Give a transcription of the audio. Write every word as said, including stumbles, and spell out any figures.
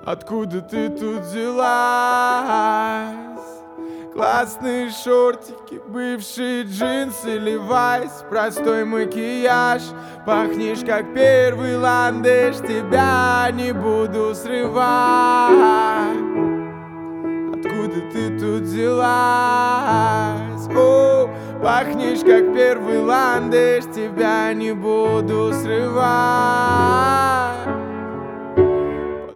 Откуда ты тут взялась? Классные шортики, бывшие джинсы, левайс, простой макияж. Пахнешь как первый ландыш, тебя не буду срывать. Откуда ты тут взялась? О, пахнешь как первый ландыш, тебя не буду срывать.